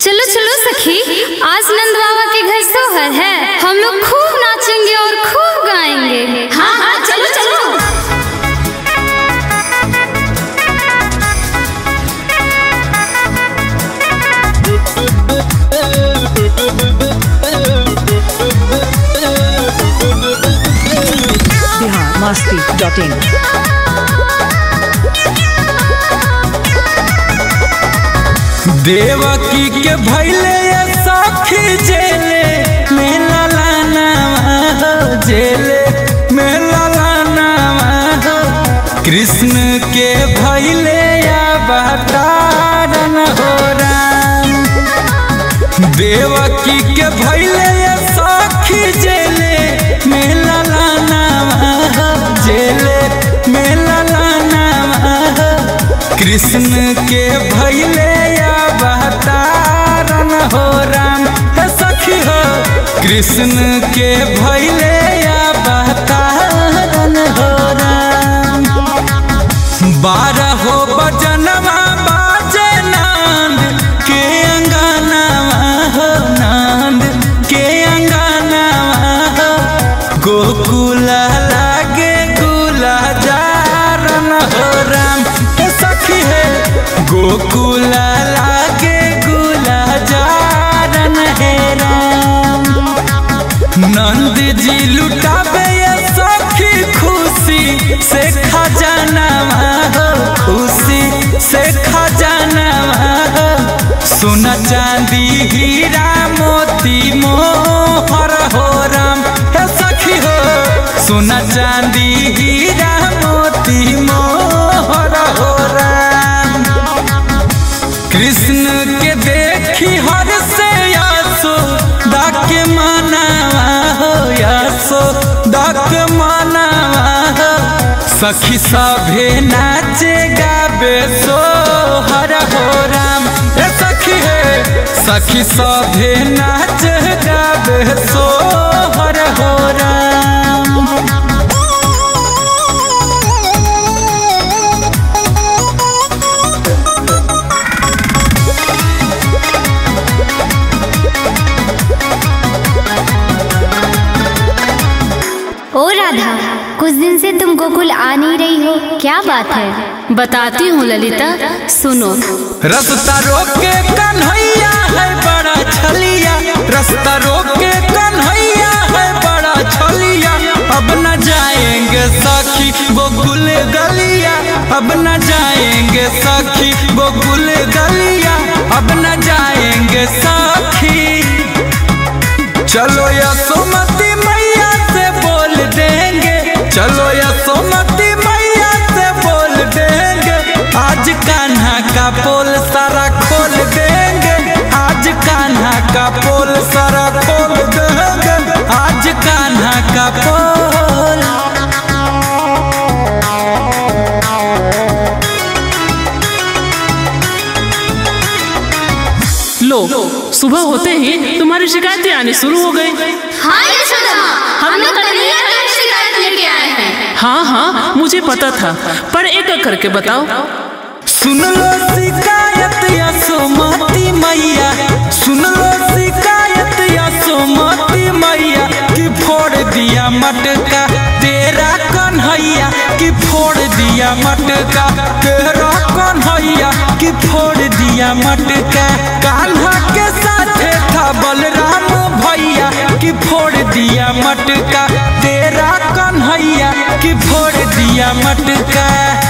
चलो चलो सखी, आज नंद बाबा के घर सोहर है। हम लोग खूब नाचेंगे और खूब गाएंगे। हाँ हाँ चलो चलो। biharmasti.in देवकी के भैले सखी जेले में लालाना हो, जेले में लालाना हो। कृष्ण के भैले अवतारन हो राम। देवकी के भैले सखी जेले में लालाना हो, जेले में लालाना हो। कृष्ण के भैले अवतारन हो राम। सखी हो कृष्ण के भैले अवतारन हो राम। 12 बजनवा बाजे नंद के अंगनवा हो, नंद के अंगनवा हो। गोकुल लागे गुलजारन हो राम। सखी है गोकुल लागे गुलजारन है राम। नंद जी लुटाबे सखी खुशी से खजानवा हो, खुशी से खजानवा हो। सोना चांदी हीरा मोती मोहर हो राम। हे सखी हो सोना चांदी हीरा मोती मोहर हो राम। कृष्ण के देखी हर से यासो डाके मानवा हो, यासो डाके मानवा हो। सखी सभे नाचे गाबे सोहर हो राम। ए सखी है सखी सभे नाच गाबे सोहर हो राम। ओ राधा, कुछ दिन से तुम गोकुल आ नहीं रही हो, क्या बात है? बताती हूँ ललिता, सुनो। रास्ता रोके कन्हैया है बड़ा छलिया, रास्ता रोके कन्हैया है बड़ा छलिया। अब न जाएंगे सखी गोकुल गलिया, अब न जाएंगे सखी गोकुल गलिया, अब न जाएंगे सखी। चलो यशोमती मैया से बोल देंगे, चलो यशोमती मैया से बोल देंगे। आज कान्हा का पोल सारा खोल देंगे, आज कान्हा का पोल सारा खोल देंगे, आज कान्हा का पोल। लो सुबह होते ही तुम्हारी शिकायतें आनी शुरू हो गई। हाँ यशोदा माँ, हम लोग कन्हैया की शिकायत लेके आए हैं। हाँ हाँ मुझे पता था, पर एक एक करके बताओ। सुन लो शिकायत यशोमती मैया, सुन लो शिकायत यशोमती मैया। कि फोड़ दिया मटका तेरा कन्हैया, कि फोड़ दिया मटका तेरा कन्हैया, कि फोड़ दिया मटका। कान्हा के साथे था बलराम भैया, कि फोड़ दिया मटका तेरा कन्हैया, कि फोड़ दिया मटका।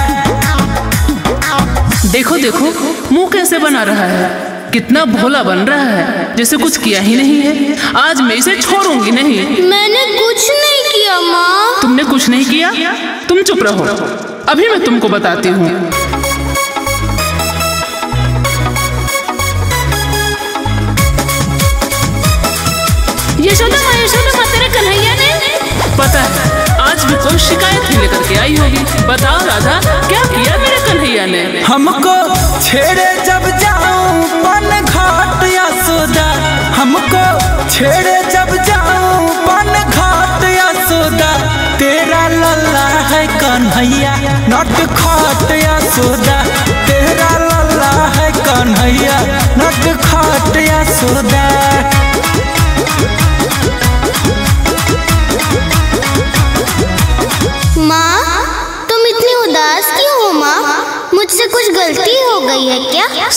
देखो देखो मुंह कैसे बना रहा है, कितना भोला बन रहा है, जैसे कुछ किया ही नहीं है। आज मैं इसे छोड़ूंगी नहीं। मैंने कुछ नहीं किया माँ। तुमने कुछ नहीं किया? तुम चुप रहो, अभी मैं तुमको बताती हूँ। यशोदा माँ तेरे कन्हैया ने। पता है आज भी कोई शिकायत ही लेकर के आई होगी। बताओ राधा, क्या किया मेरे कन्हैया ने? हमको छेड़े जब जाऊं पन घाट यशोदा, हमको छेड़े जब जाऊं पन घाट यशोदा। तेरा लल्ला है कन्हैया नट खाट यशोदा, तेरा लल्ला है कन्हैया नट खाट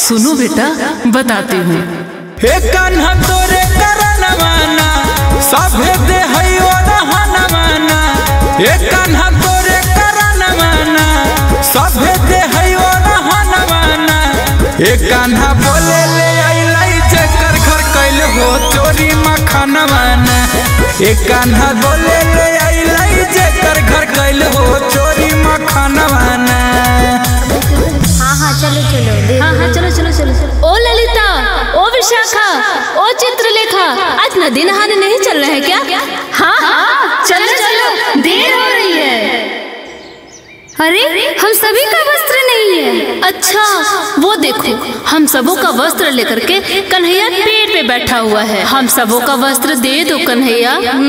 सुनो बेटा, बताती हूँ। हे कान्हा तोरे करनवाना सभे दे हयो रहनवाना। हे कान्हा तोरे करनवाना सभे दे हयो रहनवाना। हे कान्हा बोले ले आइलाई जेकर घर कैल हो चोरी मखनवाना। हे कान्हा बोले ले आइलाई जेकर घर कैल हो चोरी मखनवाना। हाँ चलो चलो, हाँ चलो चलो चलो। ओ ललिता, ओ विशाखा, ओ चित्रलेखा, आज नदी नहाने नहीं चल रहे हैं क्या? हाँ चलो चलो, देर हो रही है। अरे हम सभी का वस्त्र नहीं है। अच्छा वो देखो, हम सबों का वस्त्र लेकर के कन्हैया पेड़ पे बैठा हुआ है। हम सबों का वस्त्र दे दो कन्हैया।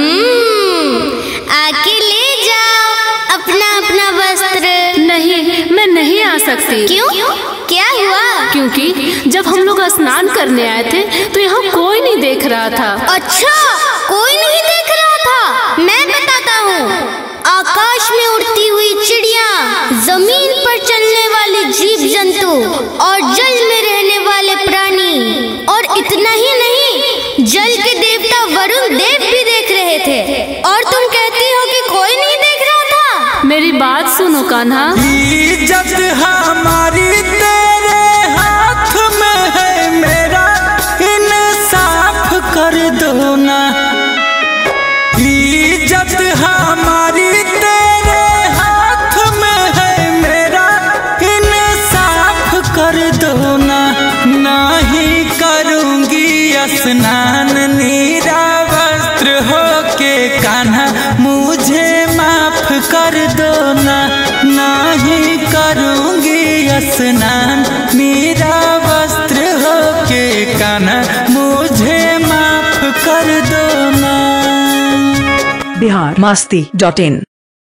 आके ले जाओ अपना अपना वस्त्र। नहीं, मैं नहीं आ सकती। क्यों? क्या हुआ? क्योंकि जब हम लोग स्नान करने आए थे तो यहाँ कोई नहीं देख रहा था। अच्छा, कोई नहीं देख रहा था? मैं बताता हूँ। आकाश में उड़ती हुई चिड़िया, जमीन पर चलने वाले जीव जंतु और जल में रहने वाले प्राणी, और इतना ही नहीं, जल के देवता वरुण देव भी देख रहे थे। और तुम कहती हो कि कोई नहीं देख रहा था? मेरी बात सुनो कान्हा। इज्जत हमारी तेरे हाथ में है, मेरा इंसाफ कर दो ना। इज्जत हमारी तेरे हाथ में है, मेरा इंसाफ कर दो ना। नहीं करूँगी स्नान नीरा वस्त्र होके कान्हा, मुझे माफ कर दो ना। नहीं करूँगी स्नान नीरा वस्त्र होके कान्हा, मुझे माफ कर दो ना। biharmasti.in